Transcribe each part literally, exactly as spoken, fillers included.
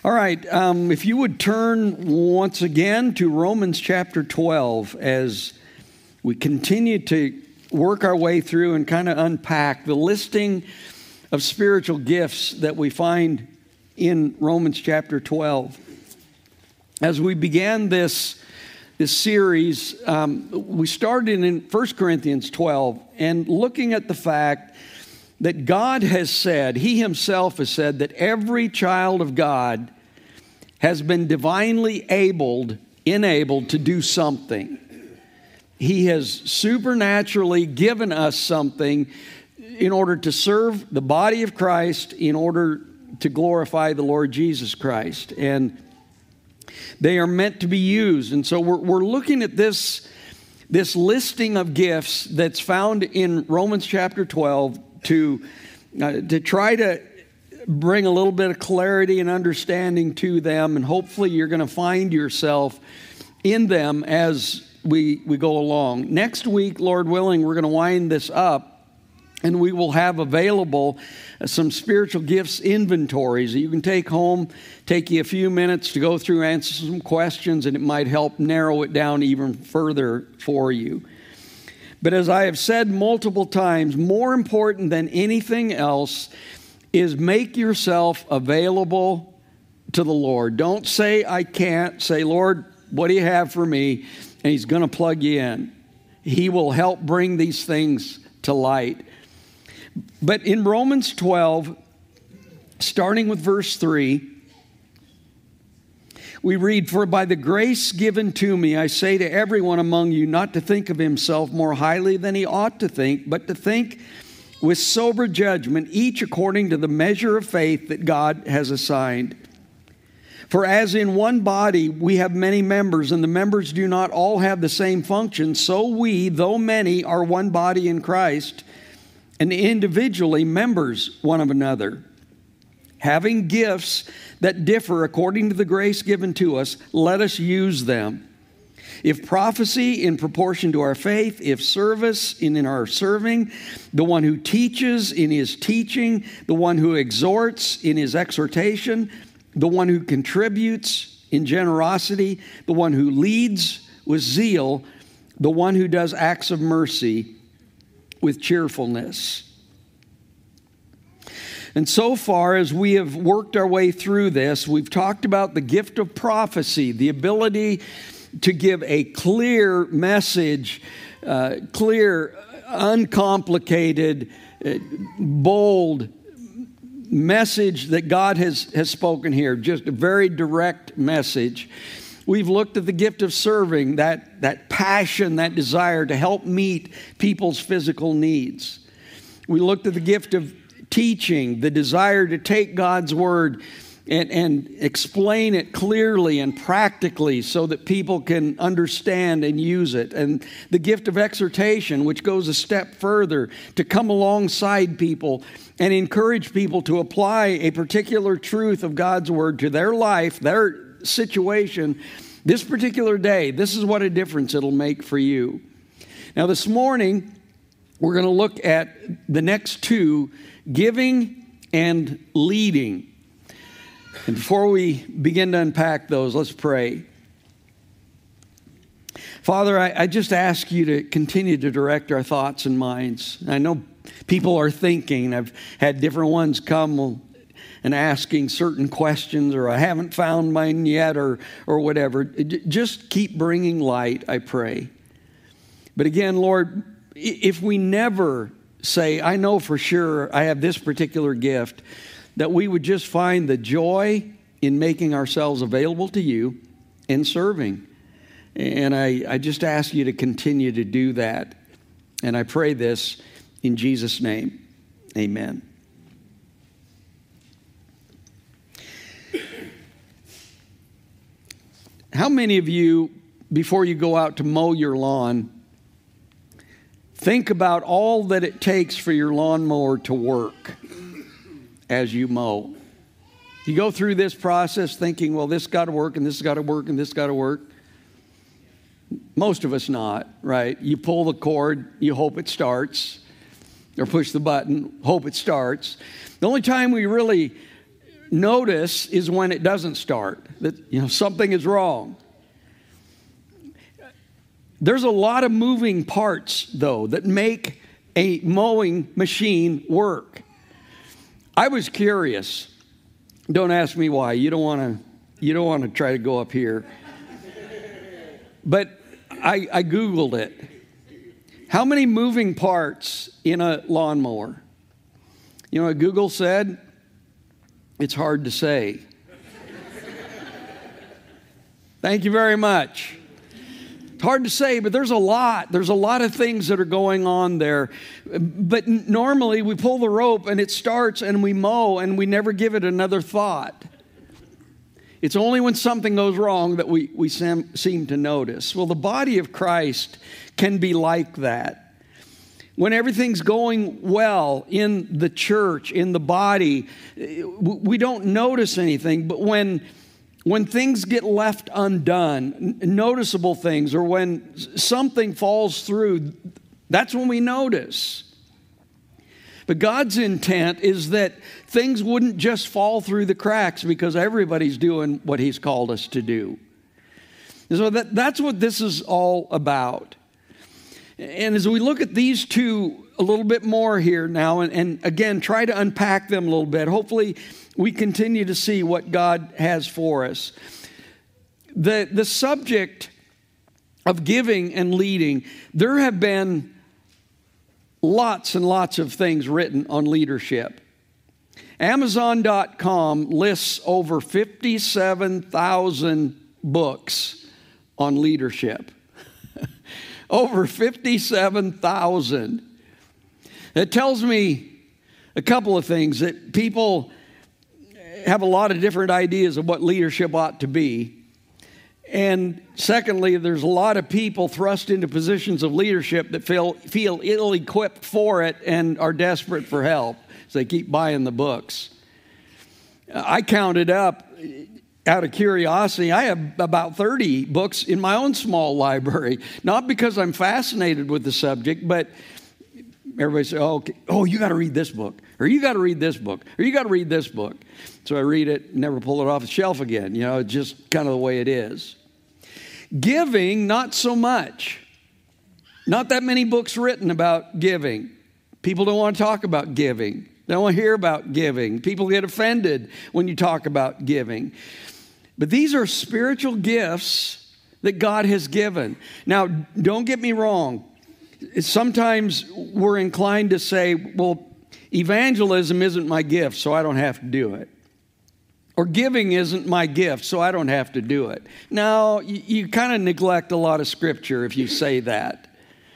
All right, um, if you would turn once again to Romans chapter twelve as we continue to work our way through and kind of unpack the listing of spiritual gifts that we find in Romans chapter twelve. As we began this, this series, um, we started in First Corinthians twelve and looking at the fact that God has said, He Himself has said that every child of God has been divinely abled, enabled to do something. He has supernaturally given us something in order to serve the body of Christ, in order to glorify the Lord Jesus Christ. And they are meant to be used. And so we're, we're looking at this, this listing of gifts that's found in Romans chapter twelve to, uh, to try to bring a little bit of clarity and understanding to them. And hopefully you're going to find yourself in them as we, we go along. Next week, Lord willing, we're going to wind this up, and we will have available some spiritual gifts inventories that you can take home, take you a few minutes to go through, answer some questions, and it might help narrow it down even further for you. But as I have said multiple times, more important than anything else is make yourself available to the Lord. Don't say, I can't. Say, Lord, what do you have for me? And He's going to plug you in. He will help bring these things to light. But in Romans twelve, starting with verse three, we read, For by the grace given to me, I say to everyone among you not to think of himself more highly than he ought to think, but to think with sober judgment, each according to the measure of faith that God has assigned. For as in one body we have many members, and the members do not all have the same function, so we, though many, are one body in Christ, and individually members one of another. Having gifts that differ according to the grace given to us, let us use them. If prophecy, in proportion to our faith; if service, in, in our serving; the one who teaches, in his teaching; the one who exhorts, in his exhortation; the one who contributes, in generosity; the one who leads, with zeal; the one who does acts of mercy, with cheerfulness. And so far as we have worked our way through this, we've talked about the gift of prophecy, the ability to give a clear message, uh, clear, uncomplicated, uh, bold message that God has, has spoken here, just a very direct message. We've looked at the gift of serving, that, that passion, that desire to help meet people's physical needs. We looked at the gift of teaching, the desire to take God's word and, and explain it clearly and practically so that people can understand and use it. And the gift of exhortation, which goes a step further to come alongside people and encourage people to apply a particular truth of God's word to their life, their situation, this particular day. This is what a difference it'll make for you. Now this morning, we're going to look at the next two, giving and leading. And before we begin to unpack those, let's pray. Father, I, I just ask you to continue to direct our thoughts and minds. I know people are thinking. I've had different ones come and asking certain questions, or I haven't found mine yet, or, or whatever. Just keep bringing light, I pray. But again, Lord, if we never say, I know for sure I have this particular gift, that we would just find the joy in making ourselves available to you and serving. And I, I just ask you to continue to do that. And I pray this in Jesus' name. Amen. How many of you, before you go out to mow your lawn, think about all that it takes for your lawnmower to work as you mow? You go through this process thinking, well, this got to work, and this got to work, and this got to work. Most of us not, right? You pull the cord, you hope it starts, or push the button, hope it starts. The only time we really notice is when it doesn't start, that, you know, something is wrong. There's a lot of moving parts, though, that make a mowing machine work. I was curious. Don't ask me why. You don't want to. You don't want to try to go up here. But I, I Googled it. How many moving parts in a lawnmower? You know what Google said? It's hard to say. Thank you very much. It's hard to say, but there's a lot. There's a lot of things that are going on there. But normally we pull the rope and it starts and we mow and we never give it another thought. It's only when something goes wrong that we, we seem, seem to notice. Well, the body of Christ can be like that. When everything's going well in the church, in the body, we don't notice anything. But when When things get left undone, noticeable things, or when something falls through, that's when we notice. But God's intent is that things wouldn't just fall through the cracks because everybody's doing what He's called us to do. And so that, that's what this is all about. And as we look at these two a little bit more here now, and, and again, try to unpack them a little bit, hopefully we continue to see what God has for us. The, the subject of giving and leading, there have been lots and lots of things written on leadership. Amazon dot com lists over fifty-seven thousand books on leadership. Over fifty-seven thousand. It tells me a couple of things, that people have a lot of different ideas of what leadership ought to be. And secondly, there's a lot of people thrust into positions of leadership that feel, feel ill-equipped for it and are desperate for help. So they keep buying the books. I counted up, out of curiosity, I have about thirty books in my own small library. Not because I'm fascinated with the subject, but everybody says, oh, okay. oh, you got to read this book, or you got to read this book, or you got to read this book. So I read it, never pull it off the shelf again. You know, it's just kind of the way it is. Giving, not so much. Not that many books written about giving. People don't want to talk about giving. They don't want to hear about giving. People get offended when you talk about giving. But these are spiritual gifts that God has given. Now, don't get me wrong. Sometimes we're inclined to say, well, evangelism isn't my gift, so I don't have to do it. Or giving isn't my gift, so I don't have to do it. Now, you, you kind of neglect a lot of scripture if you say that.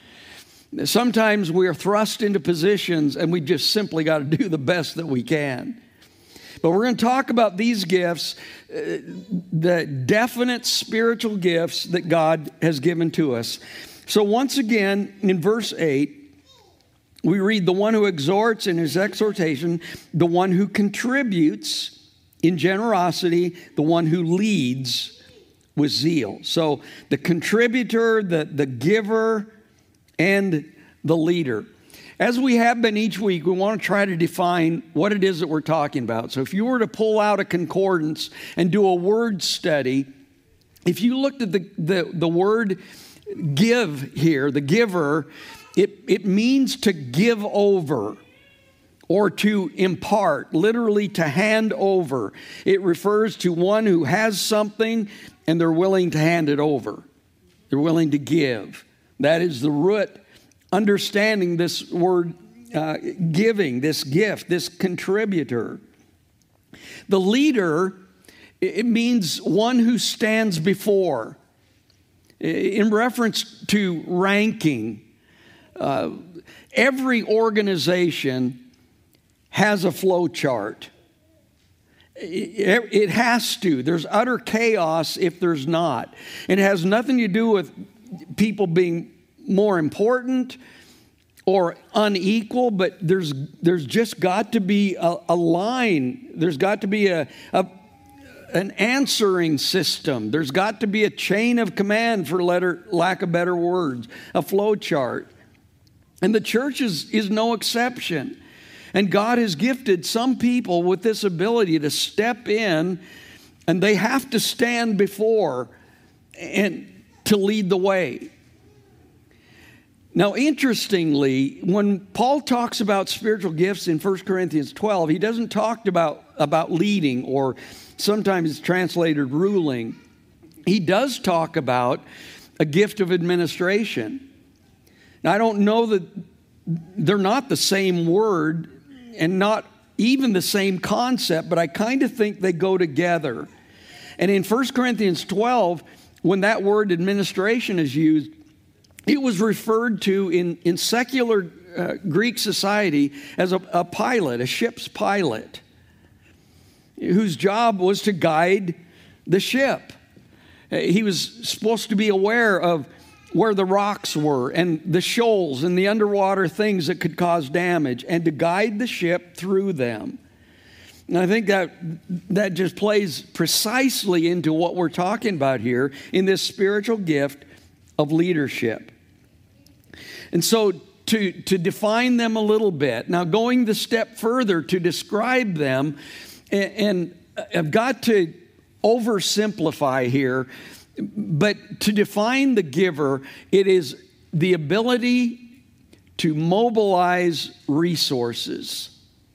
Sometimes we are thrust into positions and we just simply got to do the best that we can. But we're going to talk about these gifts, uh, the definite spiritual gifts that God has given to us. So once again, in verse eight, we read, the one who exhorts in his exhortation, the one who contributes in generosity, the one who leads with zeal. So the contributor, the, the giver, and the leader. As we have been each week, we want to try to define what it is that we're talking about. So if you were to pull out a concordance and do a word study, if you looked at the, the, the word give here, the giver, it, it means to give over or to impart, literally to hand over. It refers to one who has something and they're willing to hand it over. They're willing to give. That is the root understanding this word uh, giving, this gift, this contributor. The leader, it means one who stands before. In reference to ranking, uh, every organization has a flow chart. It, it has to. There's utter chaos if there's not. It has nothing to do with people being more important or unequal, but there's there's just got to be a, a line. There's got to be a, a an answering system. There's got to be a chain of command, for letter, lack of better words, a flow chart. And the church is, is no exception. And God has gifted some people with this ability to step in, and they have to stand before and to lead the way. Now, interestingly, when Paul talks about spiritual gifts in First Corinthians twelve, he doesn't talk about, about leading, or sometimes it's translated ruling. He does talk about a gift of administration. Now, I don't know that they're not the same word and not even the same concept, but I kind of think they go together. And in First Corinthians twelve, when that word administration is used, it was referred to in, in secular uh, Greek society as a, a pilot, a ship's pilot, whose job was to guide the ship. He was supposed to be aware of where the rocks were and the shoals and the underwater things that could cause damage, and to guide the ship through them. And I think that that just plays precisely into what we're talking about here in this spiritual gift of leadership. And so to, to define them a little bit, now going the step further to describe them, and, and I've got to oversimplify here, but to define the giver, it is the ability to mobilize resources.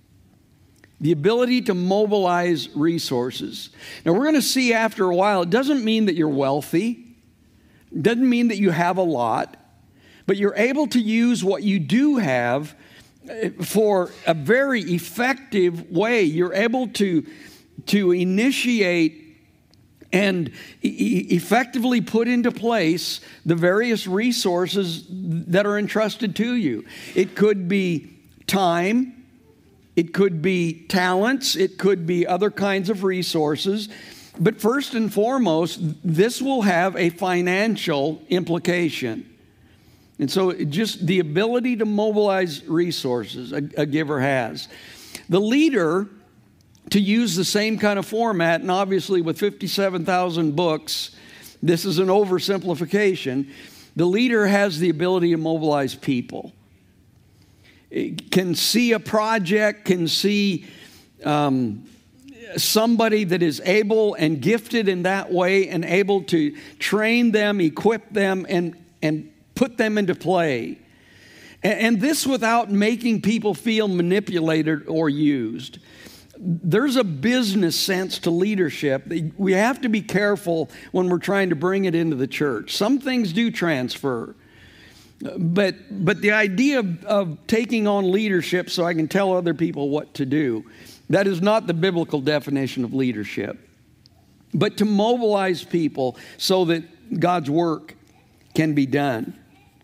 The ability to mobilize resources. Now, we're going to see after a while, it doesn't mean that you're wealthy. It doesn't mean that you have a lot. But you're able to use what you do have for a very effective way. You're able to, to initiate and e- effectively put into place the various resources that are entrusted to you. It could be time. It could be talents. It could be other kinds of resources. But first and foremost, this will have a financial implication. And so just the ability to mobilize resources a, a giver has. The leader, to use the same kind of format, and obviously with fifty-seven thousand books, this is an oversimplification. The leader has the ability to mobilize people. It can see a project, can see um, somebody that is able and gifted in that way, and able to train them, equip them, and, and put them into play. And, and this without making people feel manipulated or used. There's a business sense to leadership. We have to be careful when we're trying to bring it into the church. Some things do transfer. But, but the idea of, of taking on leadership so I can tell other people what to do, that is not the biblical definition of leadership. But to mobilize people so that God's work can be done.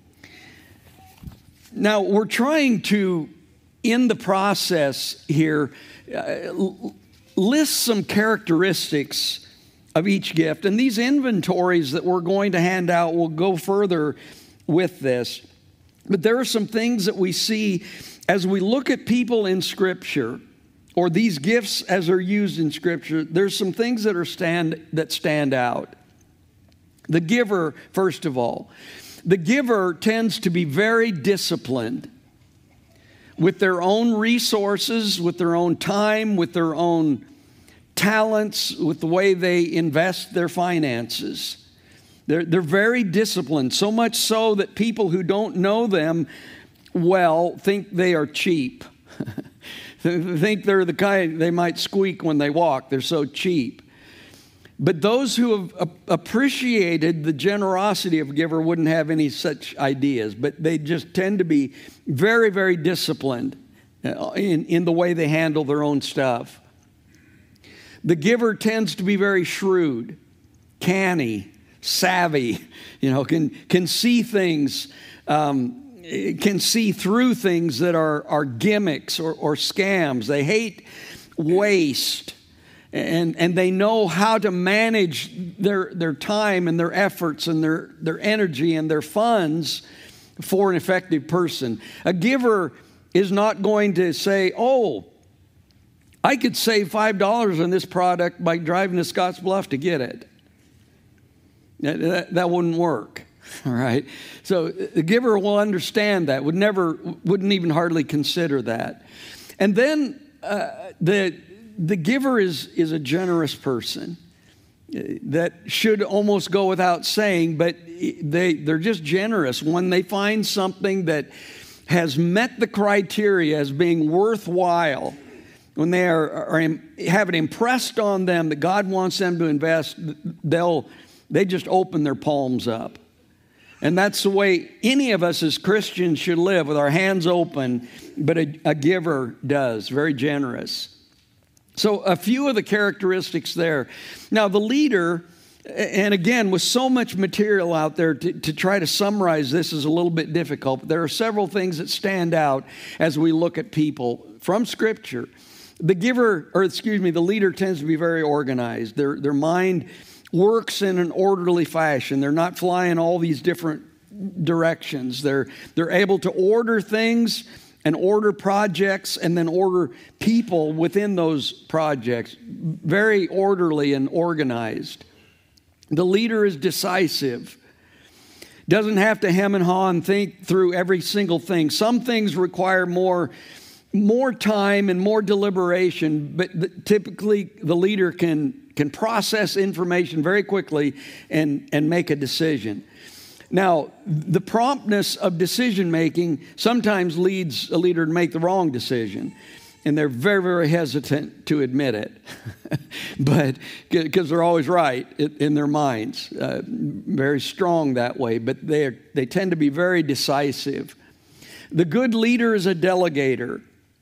Now, we're trying to, in the process here, uh, list some characteristics of each gift. And these inventories that we're going to hand out will go further with this. But there are some things that we see as we look at people in Scripture, or these gifts as they're used in Scripture. There's some things that are stand that stand out. The giver, first of all. The giver tends to be very disciplined with their own resources, with their own time, with their own talents, with the way they invest their finances. They're, they're very disciplined, so much so that people who don't know them well think they are cheap. Think they're the kind, they might squeak when they walk. They're so cheap. But those who have appreciated the generosity of a giver wouldn't have any such ideas. But they just tend to be very, very disciplined in, in the way they handle their own stuff. The giver tends to be very shrewd, canny, savvy, you know, can, can see things, um, can see through things that are, are gimmicks or, or scams. They hate waste. And, and they know how to manage their, their time and their efforts and their, their energy and their funds for an effective person. A giver is not going to say, oh, I could save five dollars on this product by driving to Scottsbluff to get it. That, that, that wouldn't work. All right. So the giver will understand that, would never, wouldn't even hardly consider that. And then uh, the, the giver is, is a generous person. That should almost go without saying, but they, they're just generous. When they find something that has met the criteria as being worthwhile, when they are, are have it impressed on them that God wants them to invest, they'll they just open their palms up. And that's the way any of us as Christians should live, with our hands open, but a, a giver does, very generous. So a few of the characteristics there. Now the leader, and again, with so much material out there, to, to try to summarize this is a little bit difficult, but there are several things that stand out as we look at people from Scripture. The giver, or excuse me, the leader tends to be very organized. Their, their mind works in an orderly fashion. They're not flying all these different directions. They're, they're able to order things and order projects and then order people within those projects. Very orderly and organized. The leader is decisive. Doesn't have to hem and haw and think through every single thing. Some things require more, more time and more deliberation, but the, typically the leader can, can process information very quickly and, and make a decision. Now, the promptness of decision-making sometimes leads a leader to make the wrong decision, and they're very, very hesitant to admit it, but because they're always right in their minds, uh, very strong that way, but they they tend to be very decisive. The good leader is a delegator.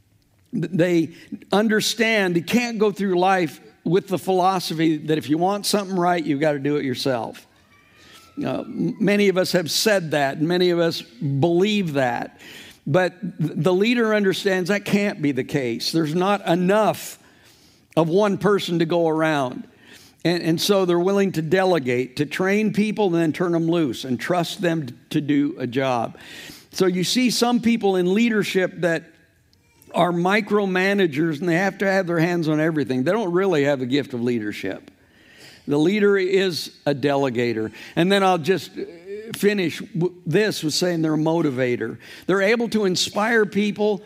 They understand you can't go through life with the philosophy that if you want something right, you've got to do it yourself. Uh, many of us have said that, and many of us believe that. But the leader understands that can't be the case. There's not enough of one person to go around. And, and so they're willing to delegate, to train people and then turn them loose and trust them to do a job. So you see some people in leadership that are micromanagers, and they have to have their hands on everything. They don't really have the gift of leadership. The leader is a delegator. And then I'll just finish this with saying they're a motivator. They're able to inspire people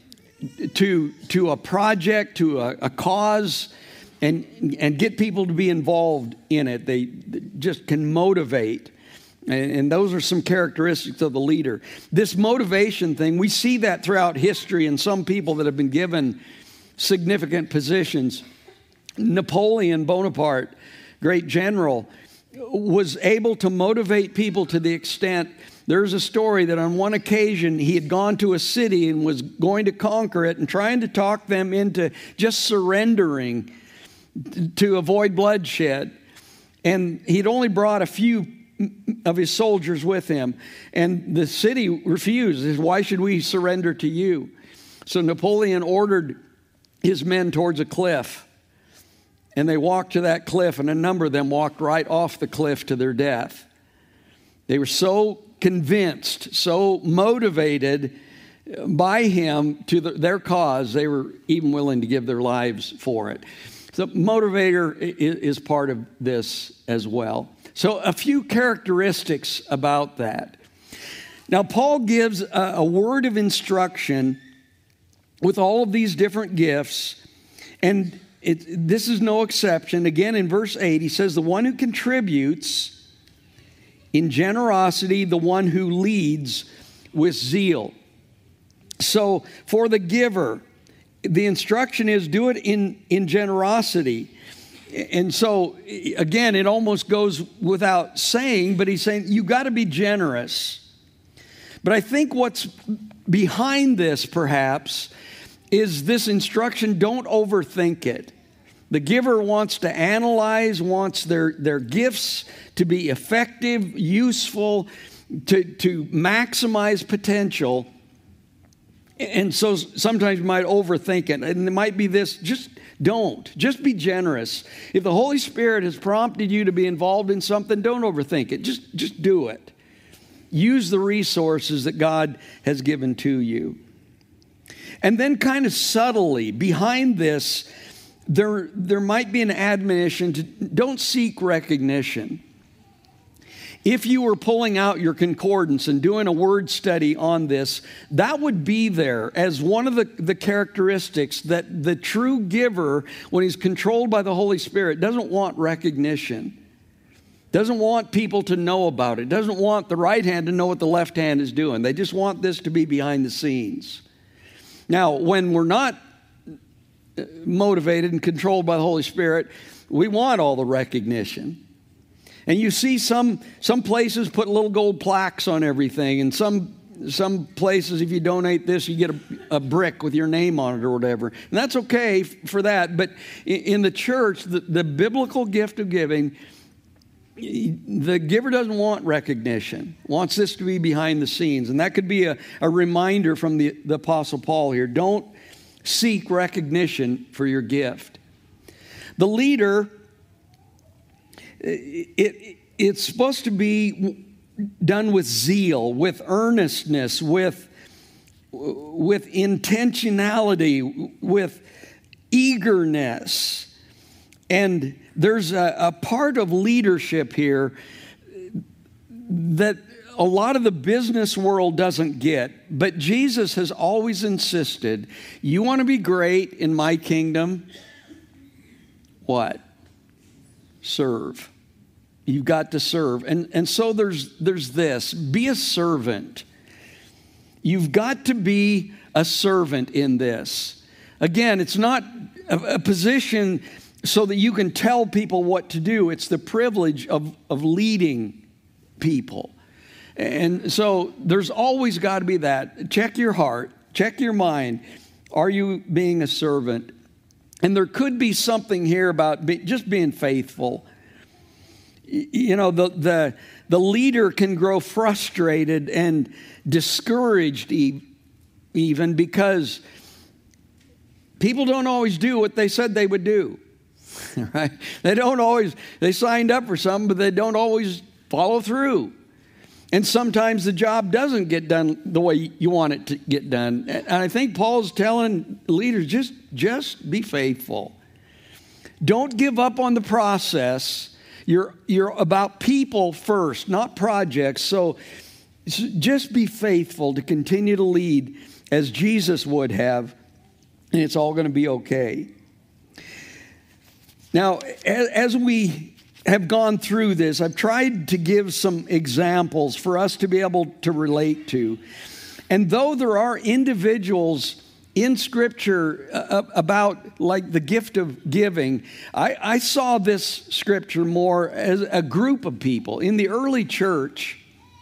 to, to a project, to a, a cause, and, and get people to be involved in it. They just can motivate. And, and those are some characteristics of the leader. This motivation thing, we see that throughout history in some people that have been given significant positions. Napoleon Bonaparte, great general, was able to motivate people to the extent, there's a story that on one occasion he had gone to a city and was going to conquer it and trying to talk them into just surrendering to avoid bloodshed. And he'd only brought a few of his soldiers with him. And the city refused. He said, why should we surrender to you? So Napoleon ordered his men towards a cliff. And they walked to that cliff, and a number of them walked right off the cliff to their death. They were so convinced, so motivated by him to the, their cause, they were even willing to give their lives for it. So motivator is, is part of this as well. So a few characteristics about that. Now, Paul gives a, a word of instruction with all of these different gifts, and It, this is no exception. Again, in verse eight, he says, the one who contributes in generosity, the one who leads with zeal. So for the giver, the instruction is do it in, in generosity. And so, again, it almost goes without saying, but he's saying you got to be generous. But I think what's behind this, perhaps, is this instruction, don't overthink it. The giver wants to analyze, wants their, their gifts to be effective, useful, to, to maximize potential. And so sometimes you might overthink it. And it might be this, just don't. Just be generous. If the Holy Spirit has prompted you to be involved in something, don't overthink it. Just, just do it. Use the resources that God has given to you. And then kind of subtly, behind this, there, there might be an admonition to don't seek recognition. If you were pulling out your concordance and doing a word study on this, that would be there as one of the, the characteristics that the true giver, when he's controlled by the Holy Spirit, doesn't want recognition, doesn't want people to know about it, doesn't want the right hand to know what the left hand is doing. They just want this to be behind the scenes. Now, when we're not motivated and controlled by the Holy Spirit, we want all the recognition. And you see some some places put little gold plaques on everything, and some some places, if you donate this, you get a, a brick with your name on it or whatever. And that's okay for that. But in, in the church, the, the biblical gift of giving, the giver doesn't want recognition, wants this to be behind the scenes. And that could be a, a reminder from the, the Apostle Paul here. Don't seek recognition for your gift. The leader, It, it, it's supposed to be done with zeal, with earnestness, with, with intentionality, with eagerness. And there's a, a part of leadership here that a lot of the business world doesn't get, but Jesus has always insisted, you want to be great in my kingdom? What? Serve. You've got to serve. And, and so there's, there's this. Be a servant. You've got to be a servant in this. Again, it's not a, a position so that you can tell people what to do. It's the privilege of, of leading people. And so there's always got to be that. Check your heart. Check your mind. Are you being a servant? And there could be something here about be, just being faithful. You know, the, the, the leader can grow frustrated and discouraged even because people don't always do what they said they would do, right? They don't always, they signed up for something, but they don't always follow through. And sometimes the job doesn't get done the way you want it to get done. And I think Paul's telling leaders, just, just be faithful. Don't give up on the process. You're, you're about people first, not projects. So just be faithful to continue to lead as Jesus would have, and it's all going to be okay. Now, as, as we have gone through this, I've tried to give some examples for us to be able to relate to. And though there are individuals in Scripture uh, about like the gift of giving, I, I saw this Scripture more as a group of people. In the early church,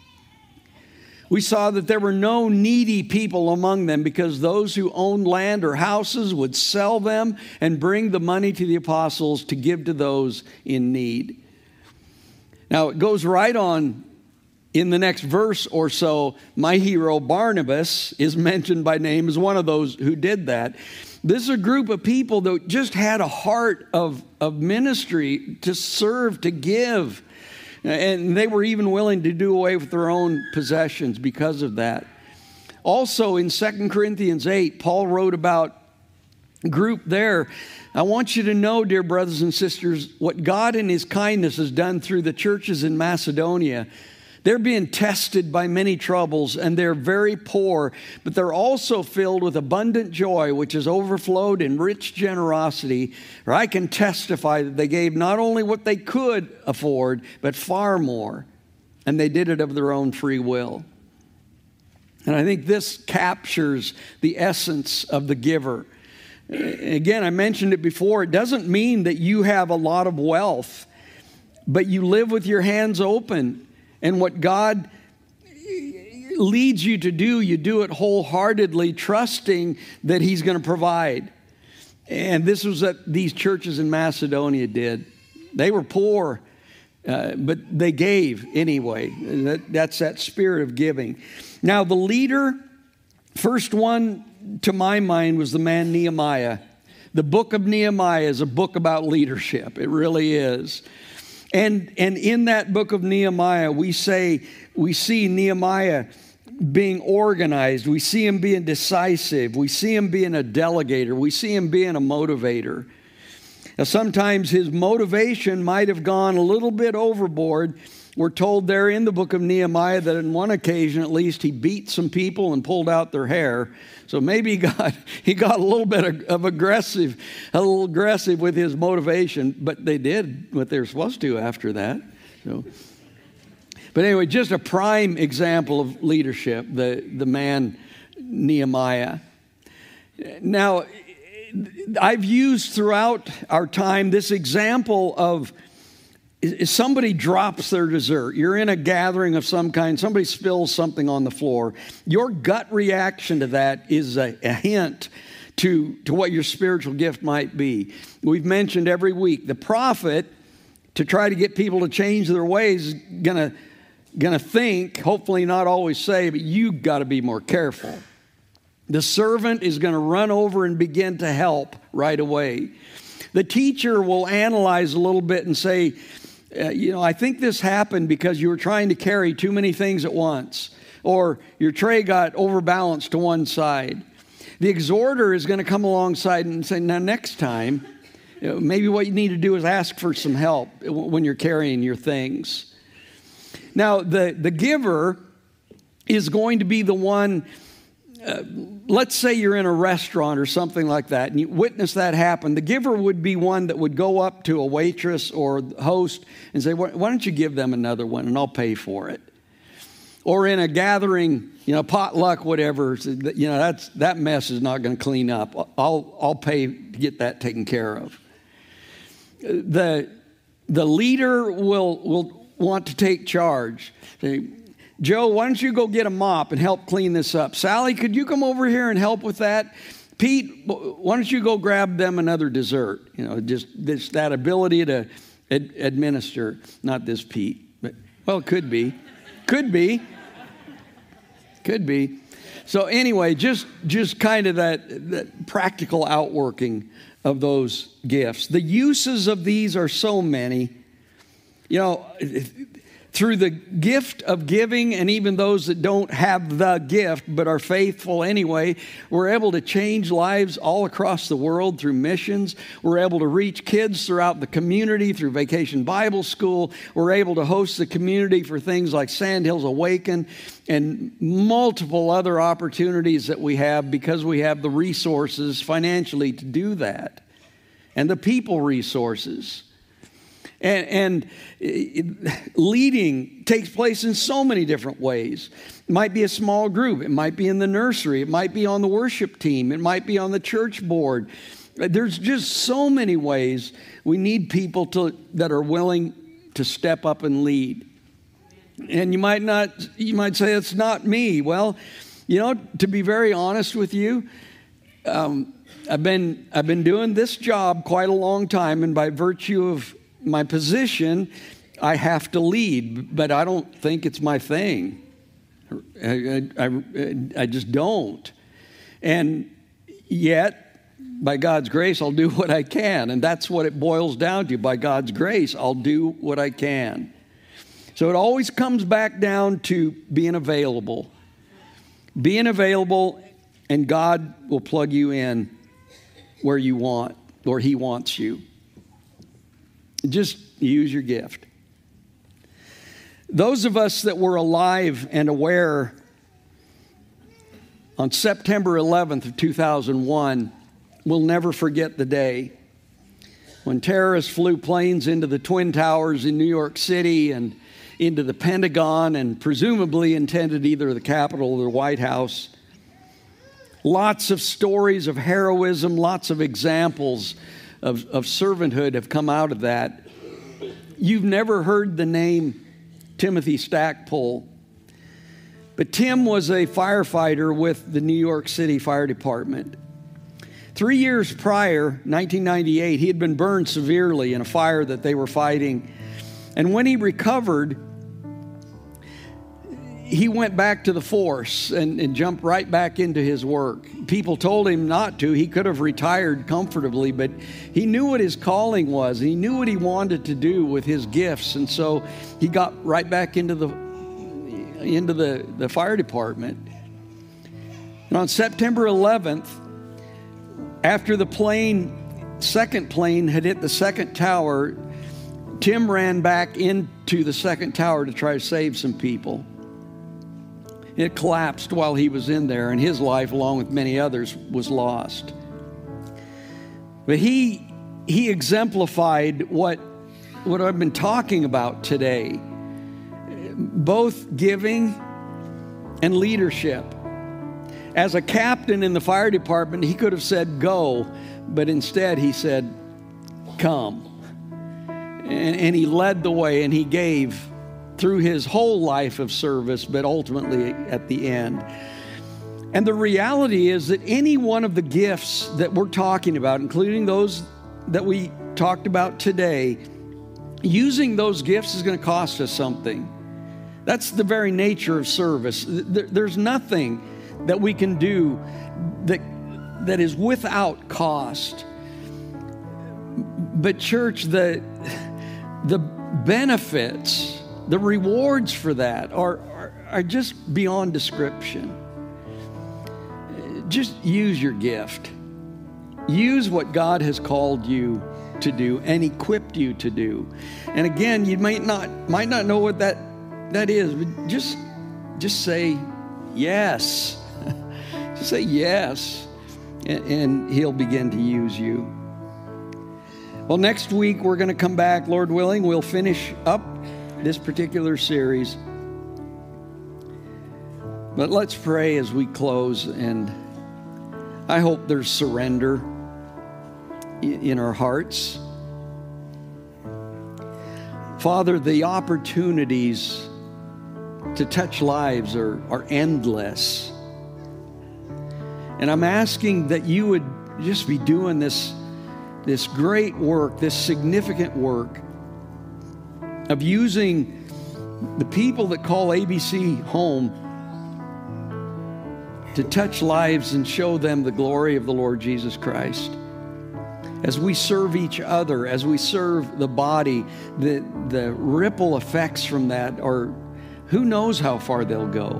we saw that there were no needy people among them because those who owned land or houses would sell them and bring the money to the apostles to give to those in need. Now, it goes right on. In the next verse or so, my hero Barnabas is mentioned by name as one of those who did that. This is a group of people that just had a heart of, of ministry to serve, to give. And they were even willing to do away with their own possessions because of that. Also in Second Corinthians eight, Paul wrote about a group there. I want you to know, dear brothers and sisters, what God in His kindness has done through the churches in Macedonia. They're being tested by many troubles, and they're very poor, but they're also filled with abundant joy, which has overflowed in rich generosity. Or I can testify that they gave not only what they could afford, but far more, and they did it of their own free will. And I think this captures the essence of the giver. Again, I mentioned it before. It doesn't mean that you have a lot of wealth, but you live with your hands open. And what God leads you to do, you do it wholeheartedly, trusting that He's going to provide. And this was what these churches in Macedonia did. They were poor, uh, but they gave anyway. That, that's that spirit of giving. Now, the leader, first one to my mind was the man Nehemiah. The book of Nehemiah is a book about leadership. It really is. And, and in that book of Nehemiah, we say, we see Nehemiah being organized. We see him being decisive. We see him being a delegator. We see him being a motivator. Now, sometimes his motivation might have gone a little bit overboard. We're told there in the book of Nehemiah that on one occasion, at least, he beat some people and pulled out their hair. So maybe he got, he got a little bit of, of aggressive, a little aggressive with his motivation, but they did what they were supposed to after that. So, but anyway, just a prime example of leadership, the, the man Nehemiah. Now, I've used throughout our time this example of if somebody drops their dessert. You're in a gathering of some kind, somebody spills something on the floor. Your gut reaction to that is a, a hint to, to what your spiritual gift might be. We've mentioned every week, the prophet, to try to get people to change their ways, is gonna, gonna think, hopefully not always say, but you've got to be more careful. The servant is going to run over and begin to help right away. The teacher will analyze a little bit and say, uh, you know, I think this happened because you were trying to carry too many things at once, or your tray got overbalanced to one side. The exhorter is going to come alongside and say, now next time, you know, maybe what you need to do is ask for some help when you're carrying your things. Now, the, the giver is going to be the one. Uh, let's say you're in a restaurant or something like that and you witness that happen. The giver would be one that would go up to a waitress or host and say, why don't you give them another one and I'll pay for it? Or in a gathering, you know, potluck, whatever, you know, that's, that mess is not going to clean up. I'll, I'll pay to get that taken care of. The, the leader will, will want to take charge. Say, Joe, why don't you go get a mop and help clean this up? Sally, could you come over here and help with that? Pete, why don't you go grab them another dessert? You know, just this, that ability to ad- administer. Not this Pete, but, well, it could be. Could be. Could be. So anyway, just, just kind of that, that practical outworking of those gifts. The uses of these are so many. You know, through the gift of giving, and even those that don't have the gift but are faithful anyway, we're able to change lives all across the world through missions. We're able to reach kids throughout the community through Vacation Bible School. We're able to host the community for things like Sandhills Awaken and multiple other opportunities that we have because we have the resources financially to do that, and the people resources. And, and leading takes place in so many different ways. It might be a small group. It might be in the nursery. It might be on the worship team. It might be on the church board. There's just so many ways we need people to, that are willing to step up and lead. And you might not, you might say, it's not me. Well, you know, to be very honest with you, um, I've been, I've been doing this job quite a long time, and by virtue of my position, I have to lead, but I don't think it's my thing. I, I, I just don't. And yet, by God's grace, I'll do what I can. And that's what it boils down to. By God's grace, I'll do what I can. So it always comes back down to being available. Being available, and God will plug you in where you want, or He wants you. Just use your gift. Those of us that were alive and aware on September eleventh of two thousand one will never forget the day when terrorists flew planes into the Twin Towers in New York City and into the Pentagon and presumably intended either the Capitol or the White House. Lots of stories of heroism, lots of examples Of, of servanthood have come out of that. You've never heard the name Timothy Stackpole, but Tim was a firefighter with the New York City Fire Department. Three years prior, nineteen ninety-eight, he had been burned severely in a fire that they were fighting. And when he recovered, he went back to the force and, and jumped right back into his work. People told him not to. He could have retired comfortably, but he knew what his calling was. And he knew what he wanted to do with his gifts. And so he got right back into the, into the, the fire department. And on September eleventh, after the plane second plane had hit the second tower, Tim ran back into the second tower to try to save some people. It collapsed while he was in there, and his life, along with many others, was lost. But he he exemplified what, what I've been talking about today, both giving and leadership. As a captain in the fire department, he could have said, go, but instead he said, come. And, and he led the way, and he gave through his whole life of service, but ultimately at the end. And the reality is that any one of the gifts that we're talking about, including those that we talked about today, using those gifts is going to cost us something. That's the very nature of service. There's nothing that we can do that, that is without cost. But church, the, the benefits, the rewards for that are, are, are just beyond description. Just use your gift. Use what God has called you to do and equipped you to do. And again, you might not might not know what that that is, but just just say yes. Just say yes, and, and He'll begin to use you. Well, next week we're going to come back, Lord willing. We'll finish up this particular series. But let's pray as we close, and I hope there's surrender in our hearts. Father, the opportunities to touch lives are, are endless. And I'm asking that you would just be doing this, this great work, this significant work of using the people that call A B C home to touch lives and show them the glory of the Lord Jesus Christ. As we serve each other, as we serve the body, the, the ripple effects from that are, who knows how far they'll go.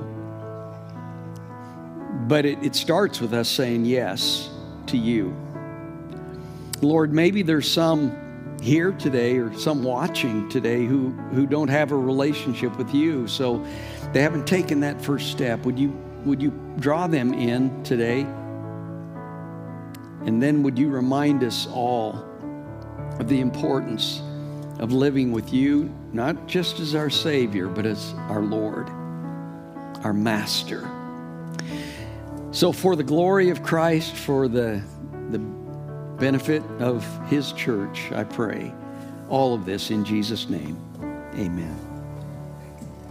But it, it starts with us saying yes to you. Lord, maybe there's some here today or some watching today who, who don't have a relationship with you, so they haven't taken that first step. Would you Would you draw them in today? And then would you remind us all of the importance of living with you, not just as our Savior, but as our Lord, our Master. So for the glory of Christ, for the, the benefit of His church, I pray all of this in Jesus' name. Amen.